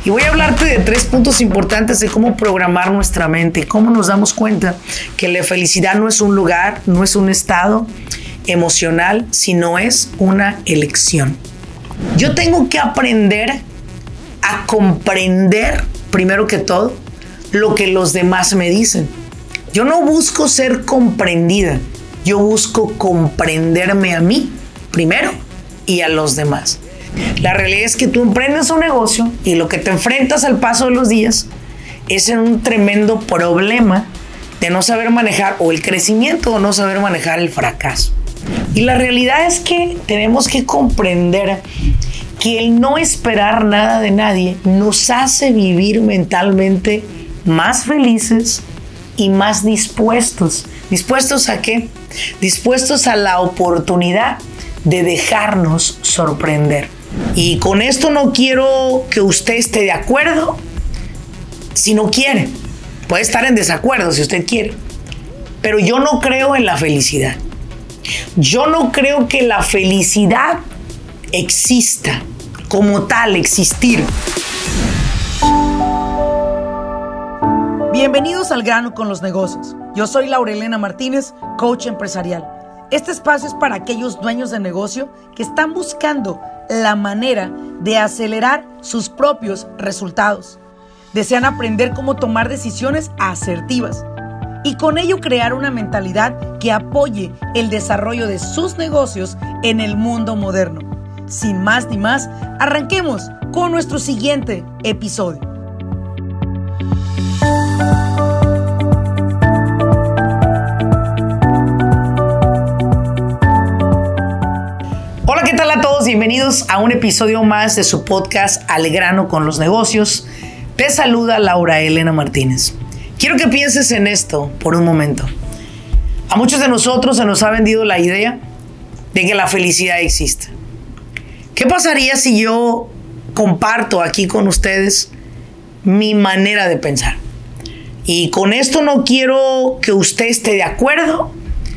Y voy a hablarte de 3 puntos importantes de cómo programar nuestra mente y cómo nos damos cuenta que la felicidad no es un lugar, no es un estado emocional, sino es una elección. Yo tengo que aprender a comprender, primero que todo, lo que los demás me dicen. Yo no busco ser comprendida, yo busco comprenderme a mí primero y a los demás. La realidad es que tú emprendes un negocio y lo que te enfrentas al paso de los días es en un tremendo problema de no saber manejar o el crecimiento o no saber manejar el fracaso. Y la realidad es que tenemos que comprender que el no esperar nada de nadie nos hace vivir mentalmente más felices y más dispuestos. ¿Dispuestos a qué? Dispuestos a la oportunidad de dejarnos sorprender. Y con esto no quiero que usted esté de acuerdo si no quiere. Puede estar en desacuerdo si usted quiere. Pero yo no creo en la felicidad. Yo no creo que la felicidad exista como tal, existir. Bienvenidos al grano con los negocios. Yo soy Laura Elena Martínez, coach empresarial. Este espacio es para aquellos dueños de negocio que están buscando la manera de acelerar sus propios resultados. Desean aprender cómo tomar decisiones asertivas y con ello crear una mentalidad que apoye el desarrollo de sus negocios en el mundo moderno. Sin más ni más, arranquemos con nuestro siguiente episodio. Hola, ¿qué tal a todos? Bienvenidos a un episodio más de su podcast Al grano con los negocios. Te saluda Laura Elena Martínez. Quiero que pienses en esto por un momento. A muchos de nosotros se nos ha vendido la idea de que la felicidad existe. ¿Qué pasaría si yo comparto aquí con ustedes mi manera de pensar? Y con esto no quiero que usted esté de acuerdo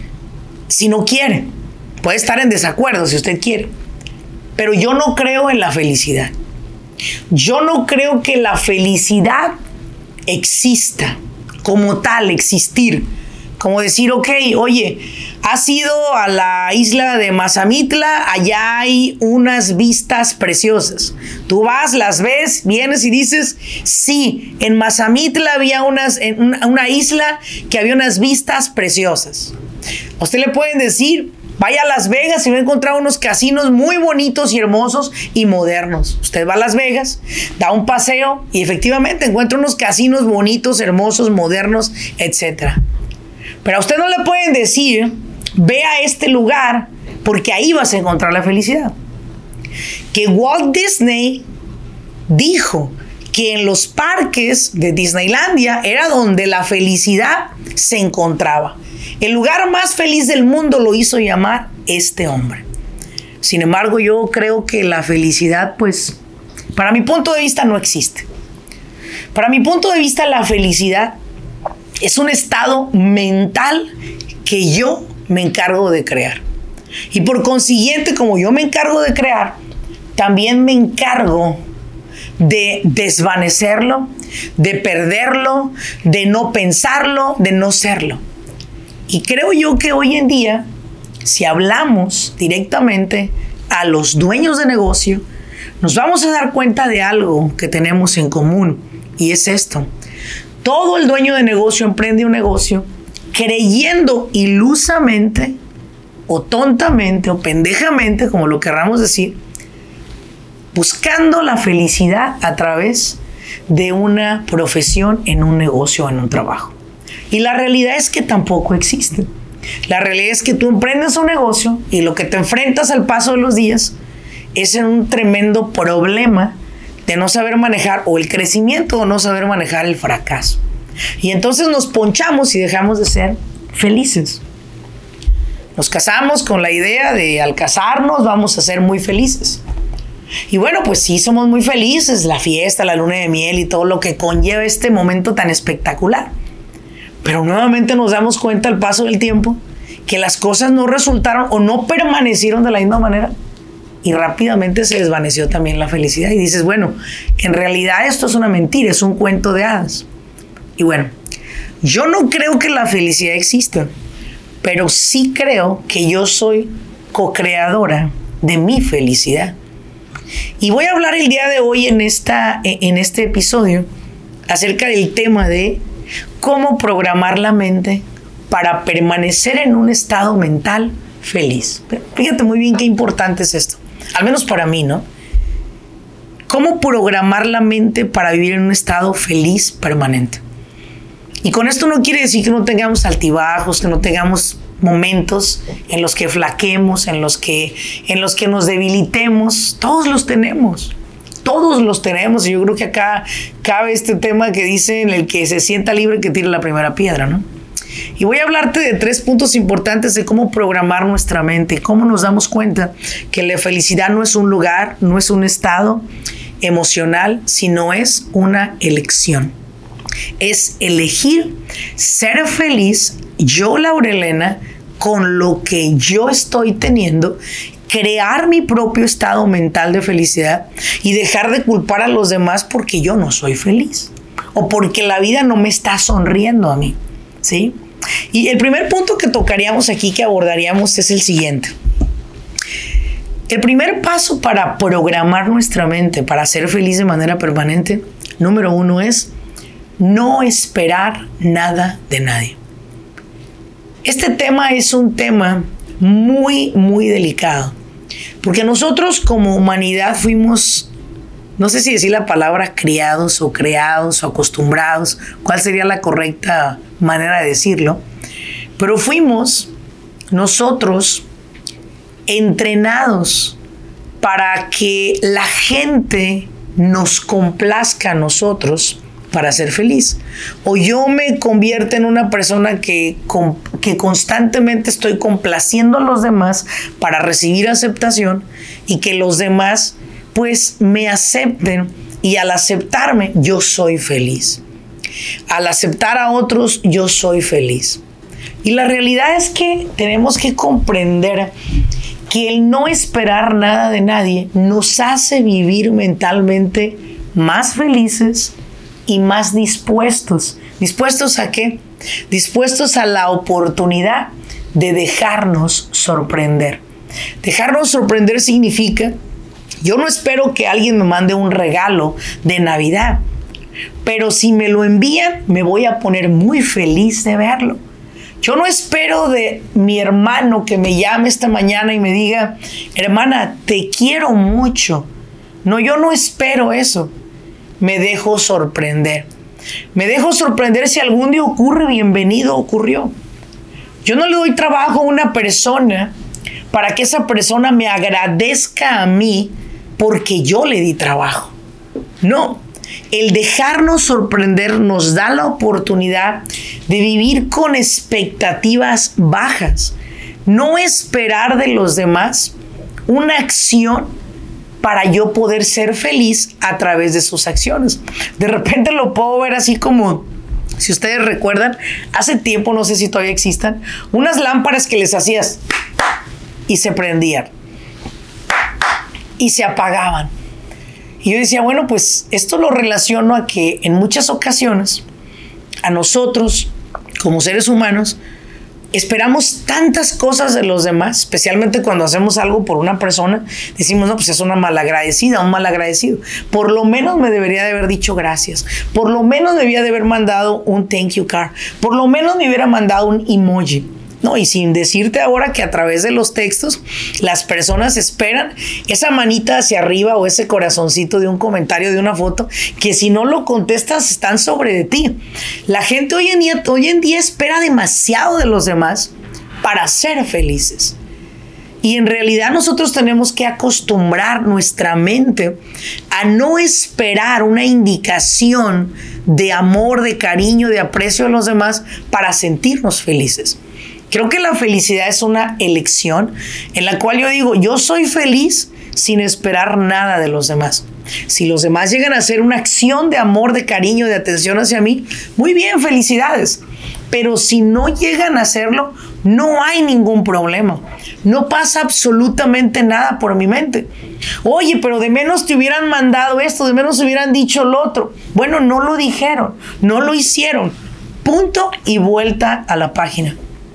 si no quiere. Puede estar en desacuerdo si usted quiere. Pero yo no creo en la felicidad. Yo no creo que la felicidad exista como tal, existir. Como decir, ok, oye, has ido a la isla de Mazamitla, allá hay unas vistas preciosas. Tú vas, las ves, vienes y dices, sí, en Mazamitla había una isla que había unas vistas preciosas. A usted le pueden decir, vaya a Las Vegas y va a encontrar unos casinos muy bonitos y hermosos y modernos. Usted va a Las Vegas, da un paseo y efectivamente encuentra unos casinos bonitos, hermosos, modernos, etc. Pero a usted no le pueden decir, ve a este lugar porque ahí vas a encontrar la felicidad. Que Walt Disney dijo que en los parques de Disneylandia era donde la felicidad se encontraba. El lugar más feliz del mundo lo hizo llamar este hombre. Sin embargo, yo creo que la felicidad, pues, para mi punto de vista no existe. Para mi punto de vista, la felicidad es un estado mental que yo me encargo de crear. Y por consiguiente, como yo me encargo de crear, también me encargo de desvanecerlo, de perderlo, de no pensarlo, de no serlo. Y creo yo que hoy en día, si hablamos directamente a los dueños de negocio, nos vamos a dar cuenta de algo que tenemos en común, y es esto. Todo el dueño de negocio emprende un negocio creyendo ilusamente, o tontamente, o pendejamente, como lo querramos decir, buscando la felicidad a través de una profesión en un negocio o en un trabajo. Y la realidad es que tampoco existe. La realidad es que tú emprendes un negocio y lo que te enfrentas al paso de los días es en un tremendo problema de no saber manejar o el crecimiento o no saber manejar el fracaso. Y entonces nos ponchamos y dejamos de ser felices. Nos casamos con la idea de al casarnos vamos a ser muy felices. Y bueno, pues sí, somos muy felices, la fiesta, la luna de miel y todo lo que conlleva este momento tan espectacular. Pero nuevamente nos damos cuenta al paso del tiempo que las cosas no resultaron o no permanecieron de la misma manera y rápidamente se desvaneció también la felicidad. Y dices, bueno, en realidad esto es una mentira, es un cuento de hadas. Y bueno, yo no creo que la felicidad exista, pero sí creo que yo soy co-creadora de mi felicidad. Y voy a hablar el día de hoy en este episodio acerca del tema de cómo programar la mente para permanecer en un estado mental feliz. Fíjate muy bien qué importante es esto, al menos para mí, ¿no? ¿Cómo programar la mente para vivir en un estado feliz permanente? Y con esto no quiere decir que no tengamos altibajos, que no tengamos momentos en los que flaquemos, en los que nos debilitemos. Todos los tenemos. Y yo creo que acá cabe este tema que dice en el que se sienta libre que tire la primera piedra, ¿no? Y voy a hablarte de 3 puntos importantes de cómo programar nuestra mente y cómo nos damos cuenta que la felicidad no es un lugar, no es un estado emocional, sino es una elección. Es elegir ser feliz, yo, Laura Elena, con lo que yo estoy teniendo, crear mi propio estado mental de felicidad y dejar de culpar a los demás porque yo no soy feliz o porque la vida no me está sonriendo a mí, ¿sí? Y el primer punto que tocaríamos aquí, que abordaríamos, es el siguiente. El primer paso para programar nuestra mente para ser feliz de manera permanente, número 1, es no esperar nada de nadie. Este tema es un tema muy, muy delicado, porque nosotros como humanidad fuimos, no sé si decir la palabra criados o creados o acostumbrados, cuál sería la correcta manera de decirlo, pero fuimos nosotros entrenados para que la gente nos complazca a nosotros para ser feliz. O yo me convierto en una persona que constantemente estoy complaciendo a los demás para recibir aceptación y que los demás pues me acepten, y al aceptarme yo soy feliz. Al aceptar a otros yo soy feliz. Y la realidad es que tenemos que comprender que el no esperar nada de nadie nos hace vivir mentalmente más felices y más dispuestos. ¿Dispuestos a qué? Dispuestos a la oportunidad de dejarnos sorprender. Dejarnos sorprender significa, yo no espero que alguien me mande un regalo de Navidad, pero si me lo envían, me voy a poner muy feliz de verlo. Yo no espero de mi hermano que me llame esta mañana y me diga, hermana, te quiero mucho. No, yo no espero eso. Me dejo sorprender. Me dejo sorprender. Si algún día ocurre, bienvenido, ocurrió. Yo no le doy trabajo a una persona para que esa persona me agradezca a mí porque yo le di trabajo. No. El dejarnos sorprender nos da la oportunidad de vivir con expectativas bajas. No esperar de los demás una acción para yo poder ser feliz a través de sus acciones. De repente lo puedo ver así como, si ustedes recuerdan, hace tiempo, no sé si todavía existan, unas lámparas que les hacías y se prendían y se apagaban. Y yo decía, bueno, pues esto lo relaciono a que en muchas ocasiones a nosotros, como seres humanos, esperamos tantas cosas de los demás, especialmente cuando hacemos algo por una persona, decimos, no, pues es una malagradecida, un malagradecido. Por lo menos me debería de haber dicho gracias. Por lo menos debía de haber mandado un thank you card. Por lo menos me hubiera mandado un emoji. No, y sin decirte ahora que a través de los textos las personas esperan esa manita hacia arriba o ese corazoncito de un comentario, de una foto, que si no lo contestas están sobre de ti. La gente hoy en día espera demasiado de los demás para ser felices. Y en realidad nosotros tenemos que acostumbrar nuestra mente a no esperar una indicación de amor, de cariño, de aprecio de los demás para sentirnos felices. Creo que la felicidad es una elección en la cual yo digo, yo soy feliz sin esperar nada de los demás. Si los demás llegan a hacer una acción de amor, de cariño, de atención hacia mí, muy bien, felicidades. Pero si no llegan a hacerlo, no hay ningún problema. No pasa absolutamente nada por mi mente. Oye, pero de menos te hubieran mandado esto, de menos hubieran dicho lo otro. Bueno, no lo dijeron, no lo hicieron. Punto y vuelta a la página.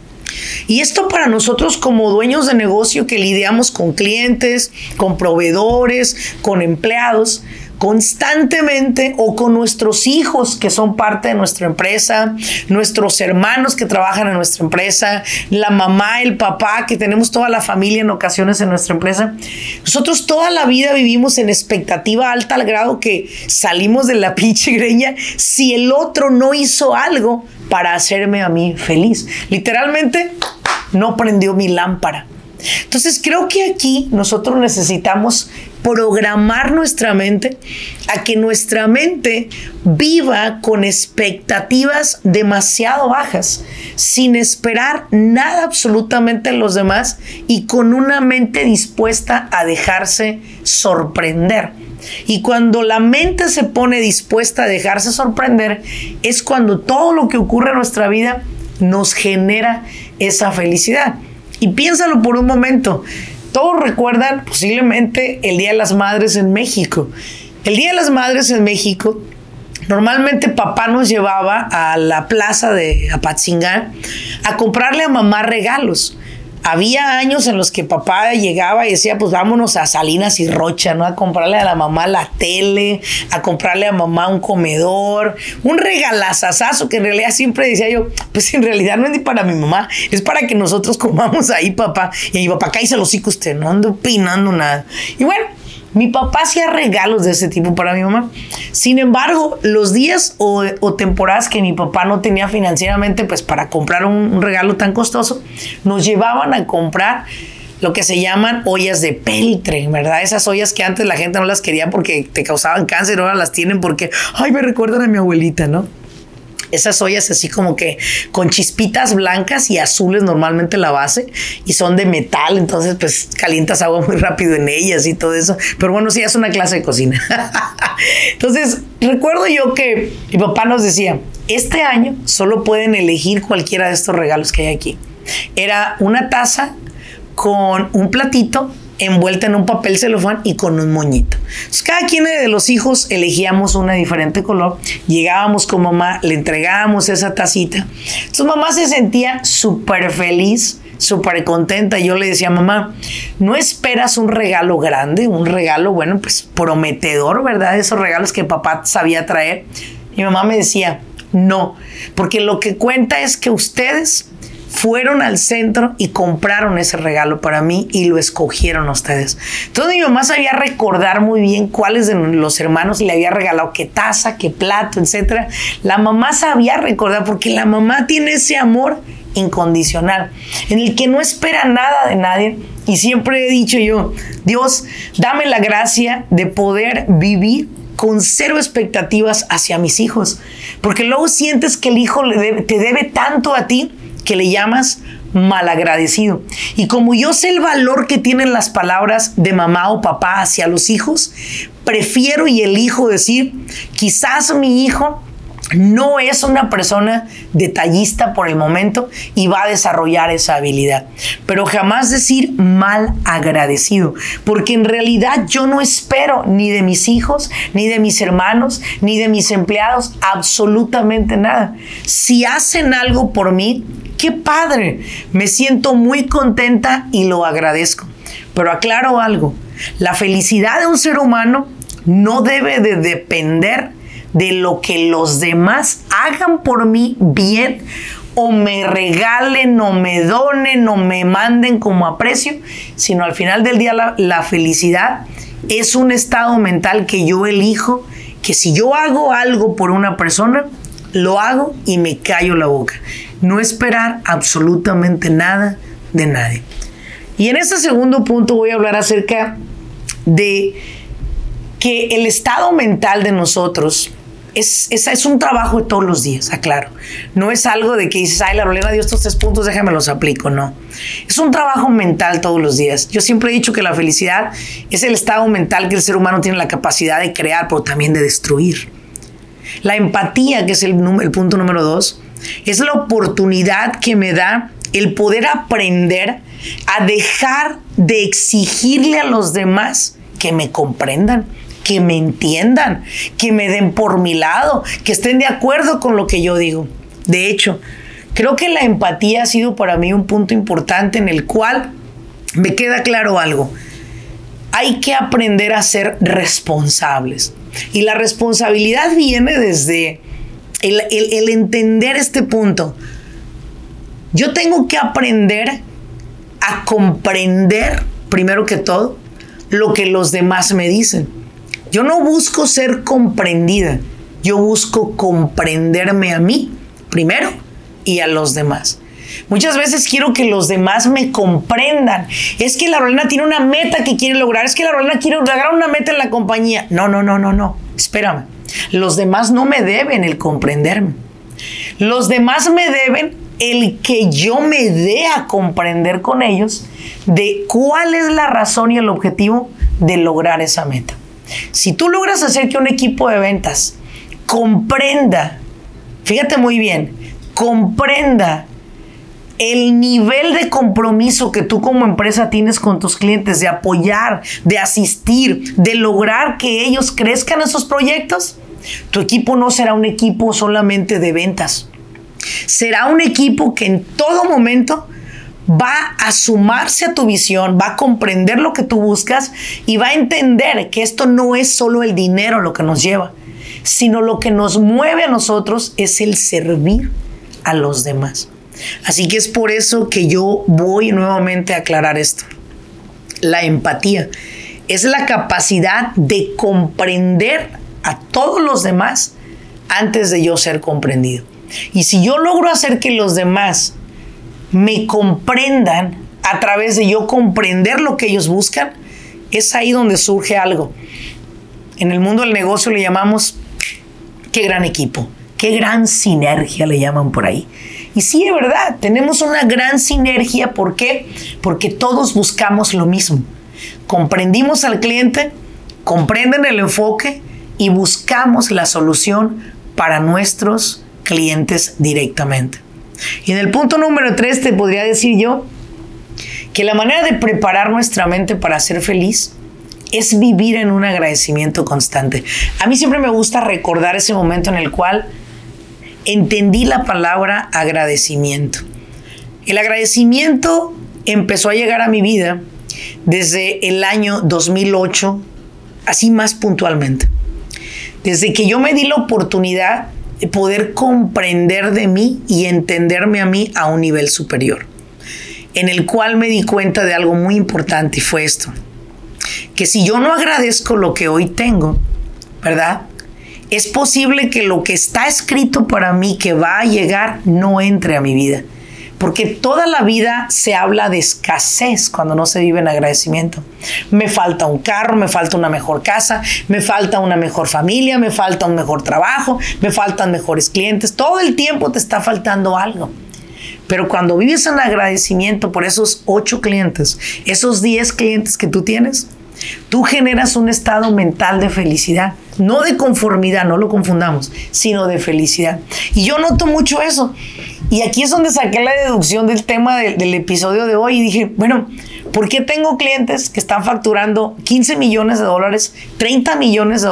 Y esto para nosotros como dueños de negocio que lidiamos con clientes, con proveedores, con empleados, constantemente, o con nuestros hijos que son parte de nuestra empresa, nuestros hermanos que trabajan en nuestra empresa, la mamá, el papá, que tenemos toda la familia en ocasiones en nuestra empresa. Nosotros toda la vida vivimos en expectativa alta al grado que salimos de la pinche greña si el otro no hizo algo para hacerme a mí feliz. Literalmente no prendió mi lámpara. Entonces creo que aquí nosotros necesitamos programar nuestra mente a que nuestra mente viva con expectativas demasiado bajas, sin esperar nada absolutamente de los demás y con una mente dispuesta a dejarse sorprender. Y cuando la mente se pone dispuesta a dejarse sorprender, es cuando todo lo que ocurre en nuestra vida nos genera esa felicidad. Y piénsalo por un momento. Todos recuerdan posiblemente el Día de las Madres en México. El Día de las Madres en México, normalmente papá nos llevaba a la plaza de Apatzingán a comprarle a mamá regalos. Había años en los que papá llegaba y decía, pues vámonos a Salinas y Rocha, ¿no? A comprarle a la mamá la tele, a comprarle a mamá un comedor, un regalazazazo que en realidad siempre decía yo, pues en realidad no es ni para mi mamá, es para que nosotros comamos ahí, papá. Y mi papá, cállese el hocico usted, no ando opinando nada. Y bueno, mi papá hacía regalos de ese tipo para mi mamá. Sin embargo, los días o temporadas que mi papá no tenía financieramente pues para comprar un regalo tan costoso, nos llevaban a comprar lo que se llaman ollas de peltre, ¿verdad? Esas ollas que antes la gente no las quería porque te causaban cáncer, ahora las tienen porque, ay, me recuerdan a mi abuelita, ¿no? Esas ollas así como que con chispitas blancas y azules normalmente la base y son de metal, entonces pues calientas agua muy rápido en ellas y todo eso. Pero bueno, sí, es una clase de cocina. Entonces, recuerdo yo que mi papá nos decía, este año solo pueden elegir cualquiera de estos regalos que hay aquí. Era una taza con un platito envuelta en un papel celofán y con un moñito. Entonces, cada quien de los hijos elegíamos una de diferente color. Llegábamos con mamá, le entregábamos esa tacita. Entonces mamá se sentía súper feliz, súper contenta. Yo le decía, mamá, ¿no esperas un regalo grande? Un regalo, bueno, pues prometedor, ¿verdad? Esos regalos que papá sabía traer. Y mamá me decía, no, porque lo que cuenta es que ustedes fueron al centro y compraron ese regalo para mí y lo escogieron ustedes. Entonces mi mamá sabía recordar muy bien cuáles de los hermanos le había regalado qué taza, qué plato, etc. La mamá sabía recordar porque la mamá tiene ese amor incondicional en el que no espera nada de nadie. Y siempre he dicho yo, Dios, dame la gracia de poder vivir con cero expectativas hacia mis hijos, porque luego sientes que el hijo te debe tanto a ti que le llamas malagradecido. Y como yo sé el valor que tienen las palabras de mamá o papá hacia los hijos, prefiero y elijo decir, quizás mi hijo no es una persona detallista por el momento y va a desarrollar esa habilidad, pero jamás decir mal agradecido, porque en realidad yo no espero ni de mis hijos, ni de mis hermanos, ni de mis empleados absolutamente nada. Si hacen algo por mí, ¡qué padre! Me siento muy contenta y lo agradezco. Pero aclaro algo, la felicidad de un ser humano no debe de depender de lo que los demás hagan por mí bien, o me regalen, o me donen, o me manden como aprecio, sino al final del día la felicidad es un estado mental que yo elijo, que si yo hago algo por una persona, lo hago y me callo la boca. No esperar absolutamente nada de nadie. Y en este segundo punto voy a hablar acerca de que el estado mental de nosotros es un trabajo de todos los días, aclaro. No es algo de que dices, ay, la Lorena dio estos 3 puntos, déjame los aplico. No. Es un trabajo mental todos los días. Yo siempre he dicho que la felicidad es el estado mental que el ser humano tiene la capacidad de crear, pero también de destruir. La empatía, que es el punto número 2, Es la oportunidad que me da el poder aprender a dejar de exigirle a los demás que me comprendan, que me entiendan, que me den por mi lado, que estén de acuerdo con lo que yo digo. De hecho, creo que la empatía ha sido para mí un punto importante en el cual me queda claro algo. Hay que aprender a ser responsables. Y la responsabilidad viene desde el entender este punto. Yo tengo que aprender a comprender, primero que todo, lo que los demás me dicen. Yo no busco ser comprendida, yo busco comprenderme a mí primero y a los demás. Muchas veces quiero que los demás me comprendan. Es que la Lorena tiene una meta que quiere lograr. Es que la Lorena quiere lograr una meta en la compañía. No. Espérame. Los demás no me deben el comprenderme. Los demás me deben el que yo me dé a comprender con ellos de cuál es la razón y el objetivo de lograr esa meta. Si tú logras hacer que un equipo de ventas comprenda, fíjate muy bien, comprenda el nivel de compromiso que tú como empresa tienes con tus clientes, de apoyar, de asistir, de lograr que ellos crezcan en sus proyectos, tu equipo no será un equipo solamente de ventas. Será un equipo que en todo momento va a sumarse a tu visión, va a comprender lo que tú buscas y va a entender que esto no es solo el dinero lo que nos lleva, sino lo que nos mueve a nosotros es el servir a los demás. Así que es por eso que yo voy nuevamente a aclarar esto. La empatía es la capacidad de comprender a todos los demás antes de yo ser comprendido. Y si yo logro hacer que los demás me comprendan a través de yo comprender lo que ellos buscan, es ahí donde surge algo. En el mundo del negocio le llamamos qué gran equipo, qué gran sinergia le llaman por ahí. Y sí, de verdad, tenemos una gran sinergia. ¿Por qué? Porque todos buscamos lo mismo. Comprendimos al cliente, comprenden el enfoque y buscamos la solución para nuestros clientes directamente. Y en el punto número 3 te podría decir yo que la manera de preparar nuestra mente para ser feliz es vivir en un agradecimiento constante. A mí siempre me gusta recordar ese momento en el cual entendí la palabra agradecimiento. El agradecimiento empezó a llegar a mi vida desde el año 2008, así más puntualmente. Desde que yo me di la oportunidad de poder comprender de mí y entenderme a mí a un nivel superior, en el cual me di cuenta de algo muy importante, y fue esto: que si yo no agradezco lo que hoy tengo, ¿verdad?, es posible que lo que está escrito para mí que va a llegar no entre a mi vida. Porque toda la vida se habla de escasez cuando no se vive en agradecimiento. Me falta un carro, me falta una mejor casa, me falta una mejor familia, me falta un mejor trabajo, me faltan mejores clientes. Todo el tiempo te está faltando algo. Pero cuando vives en agradecimiento por esos 8 clientes, esos 10 clientes que tú tienes, tú generas un estado mental de felicidad, no de conformidad, no lo confundamos, sino de felicidad. Y yo noto mucho eso. Y aquí es donde saqué la deducción del tema del episodio de hoy y dije, bueno, ¿por qué tengo clientes que están facturando $15 millones, $30 millones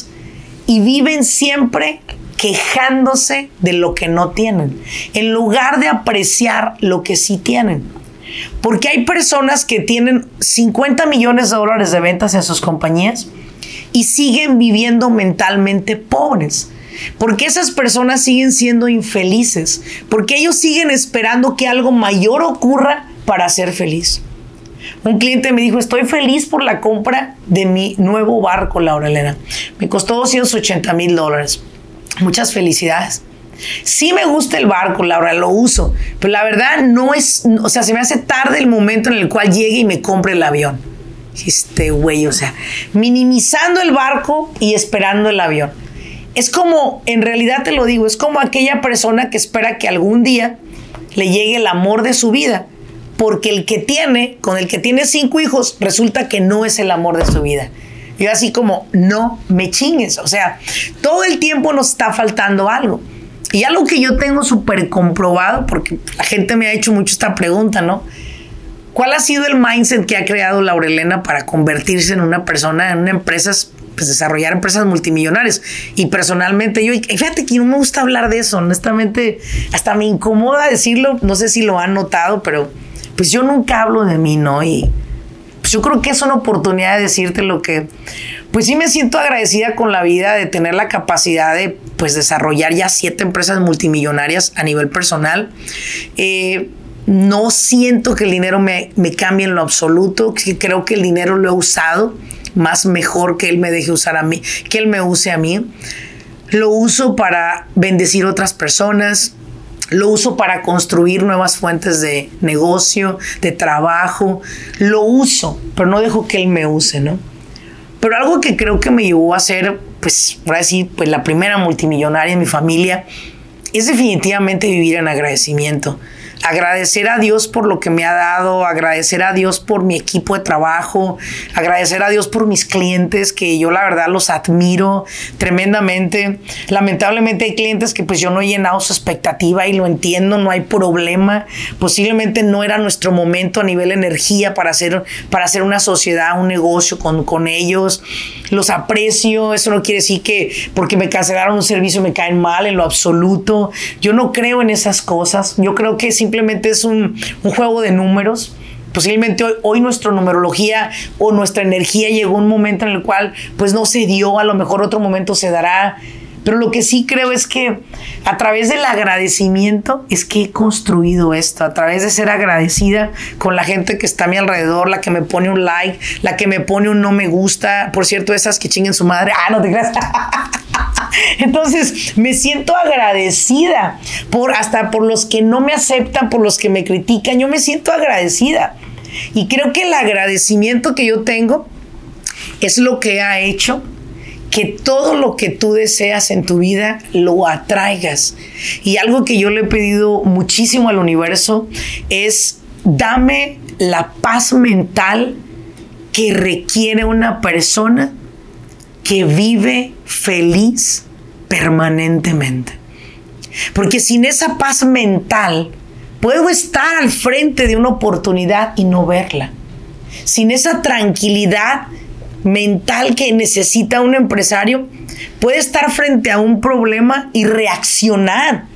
y viven siempre quejándose de lo que no tienen, en lugar de apreciar lo que sí tienen? Porque hay personas que tienen $50 millones de ventas en sus compañías y siguen viviendo mentalmente pobres. Porque esas personas siguen siendo infelices. Porque ellos siguen esperando que algo mayor ocurra para ser feliz. Un cliente me dijo, estoy feliz por la compra de mi nuevo barco, Laura Elena. Me costó $280,000. Muchas felicidades. Sí me gusta el barco, Laura, lo uso, pero la verdad no es, o sea, se me hace tarde el momento en el cual llegue y me compre el avión. Güey, o sea, minimizando el barco y esperando el avión. Es como, en realidad te lo digo, es como aquella persona que espera que algún día le llegue el amor de su vida, porque con el que tiene 5 hijos, resulta que no es el amor de su vida. Yo así como, no me chingues, o sea, todo el tiempo nos está faltando algo. Y algo que yo tengo súper comprobado, porque la gente me ha hecho mucho esta pregunta, ¿no? ¿Cuál ha sido el mindset que ha creado Laura Elena para convertirse en una persona, en una empresa, pues desarrollar empresas multimillonarias? Y personalmente yo, y fíjate que no me gusta hablar de eso, honestamente, hasta me incomoda decirlo, no sé si lo han notado, pero pues yo nunca hablo de mí, ¿no? Y pues yo creo que es una oportunidad de decirte lo que, pues sí me siento agradecida con la vida de tener la capacidad de, pues, desarrollar ya 7 empresas multimillonarias a nivel personal. No siento que el dinero me cambie en lo absoluto. Creo que el dinero lo he usado más mejor que él me deje usar a mí, que él me use a mí. Lo uso para bendecir a otras personas. Lo uso para construir nuevas fuentes de negocio, de trabajo. Lo uso, pero no dejo que él me use, ¿no? Pero algo que creo que me llevó a ser, pues, por decir, pues, la primera multimillonaria en mi familia es definitivamente vivir en agradecimiento. Agradecer a Dios por lo que me ha dado, agradecer a Dios por mi equipo de trabajo, agradecer a Dios por mis clientes, que yo la verdad los admiro tremendamente. Lamentablemente hay clientes que pues yo no he llenado su expectativa y lo entiendo, no hay problema. Posiblemente no era nuestro momento a nivel energía para hacer una sociedad, un negocio con ellos. Los aprecio, eso no quiere decir que porque me cancelaron un servicio me caen mal en lo absoluto. Yo no creo en esas cosas. Yo creo que simplemente es un juego de números. Posiblemente hoy nuestra numerología o nuestra energía llegó a un momento en el cual pues no se dio, a lo mejor otro momento se dará. Pero lo que sí creo es que a través del agradecimiento es que he construido esto, a través de ser agradecida con la gente que está a mi alrededor, la que me pone un like, la que me pone un no me gusta, por cierto, esas que chinguen su madre, no te creas. Entonces me siento agradecida hasta por los que no me aceptan, por los que me critican, yo me siento agradecida. Y creo que el agradecimiento que yo tengo es lo que ha hecho que todo lo que tú deseas en tu vida lo atraigas. Y algo que yo le he pedido muchísimo al universo es: dame la paz mental que requiere una persona que vive feliz permanentemente. Porque sin esa paz mental puedo estar al frente de una oportunidad y no verla. Sin esa tranquilidad mental que necesita un empresario, puede estar frente a un problema y reaccionar,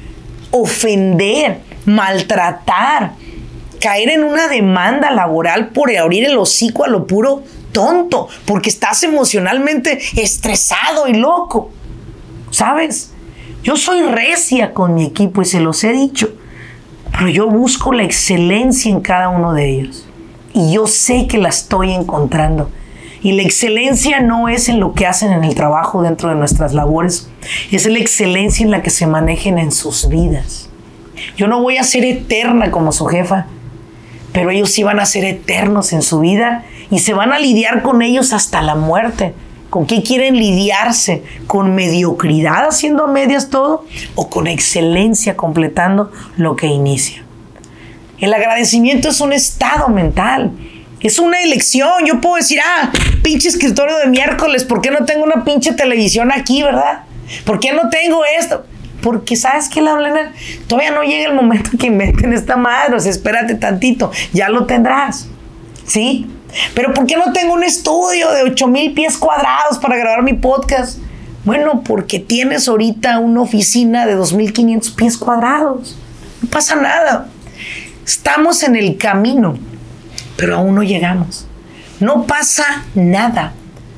ofender, maltratar, caer en una demanda laboral por abrir el hocico a lo puro tonto, porque estás emocionalmente estresado y loco. ¿Sabes? Yo soy recia con mi equipo y se los he dicho, pero yo busco la excelencia en cada uno de ellos y yo sé que la estoy encontrando. Y la excelencia no es en lo que hacen en el trabajo dentro de nuestras labores, es la excelencia en la que se manejen en sus vidas. Yo no voy a ser eterna como su jefa, pero ellos sí van a ser eternos en su vida y se van a lidiar con ellos hasta la muerte. ¿Con qué quieren lidiarse? ¿Con mediocridad haciendo a medias todo? ¿O con excelencia completando lo que inicia? El agradecimiento es un estado mental. Es una elección. Yo puedo decir, pinche escritorio de miércoles, ¿por qué no tengo una pinche televisión aquí, verdad? ¿Por qué no tengo esto? Porque, ¿sabes qué, Laura Elena? Todavía no llega el momento que inventen esta madre. O sea, espérate tantito, ya lo tendrás, ¿sí? Pero ¿por qué no tengo un estudio de 8,000 pies cuadrados para grabar mi podcast? Bueno, porque tienes ahorita una oficina de 2,500 pies cuadrados. No pasa nada. Estamos en el camino, pero aún no llegamos. No pasa nada.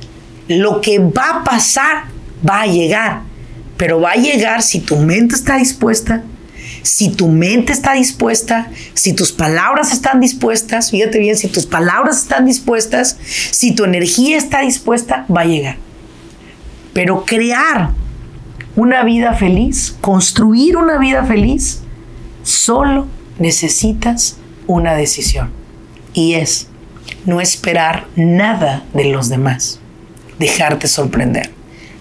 Lo que va a pasar va a llegar, pero va a llegar si tu mente está dispuesta, si tu mente está dispuesta, si tus palabras están dispuestas, fíjate bien, si tus palabras están dispuestas, si tu energía está dispuesta, va a llegar. Pero crear una vida feliz, construir una vida feliz, solo necesitas una decisión. Y es no esperar nada de los demás, dejarte sorprender.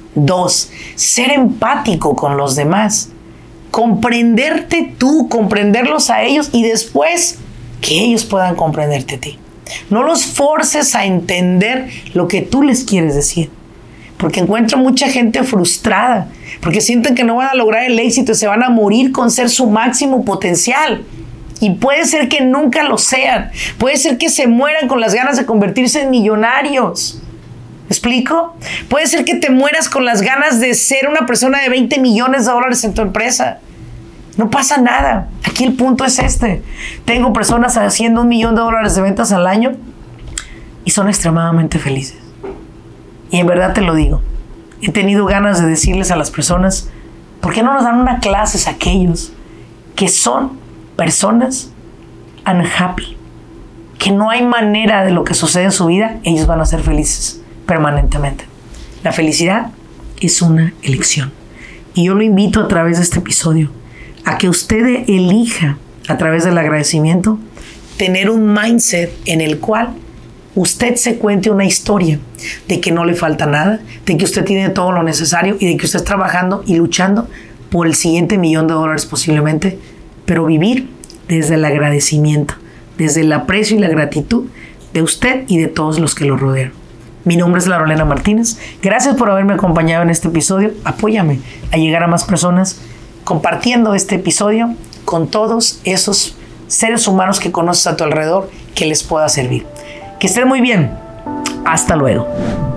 2, ser empático con los demás, comprenderte tú, comprenderlos a ellos y después que ellos puedan comprenderte a ti. No los forces a entender lo que tú les quieres decir. porque encuentro mucha gente frustrada, porque sienten que no van a lograr el éxito y se van a morir con ser su máximo potencial. Y puede ser que nunca lo sean. Puede ser que se mueran con las ganas de convertirse en millonarios. ¿Me explico? Puede ser que te mueras con las ganas de ser una persona de 20 millones de dólares en tu empresa. No pasa nada. Aquí el punto es este. Tengo personas haciendo $1 millón de ventas al año y son extremadamente felices. Y en verdad te lo digo. He tenido ganas de decirles a las personas, ¿por qué no nos dan una clase a aquellos que son personas unhappy? Que no hay manera de lo que sucede en su vida, ellos van a ser felices permanentemente. La felicidad es una elección. Y yo lo invito a través de este episodio a que usted elija, a través del agradecimiento, tener un mindset en el cual usted se cuente una historia de que no le falta nada, de que usted tiene todo lo necesario y de que usted está trabajando y luchando por el siguiente $1 millón posiblemente, pero vivir desde el agradecimiento, desde el aprecio y la gratitud de usted y de todos los que lo rodean. Mi nombre es Laurelena Martínez. Gracias por haberme acompañado en este episodio. Apóyame a llegar a más personas compartiendo este episodio con todos esos seres humanos que conoces a tu alrededor que les pueda servir. Que estén muy bien. Hasta luego.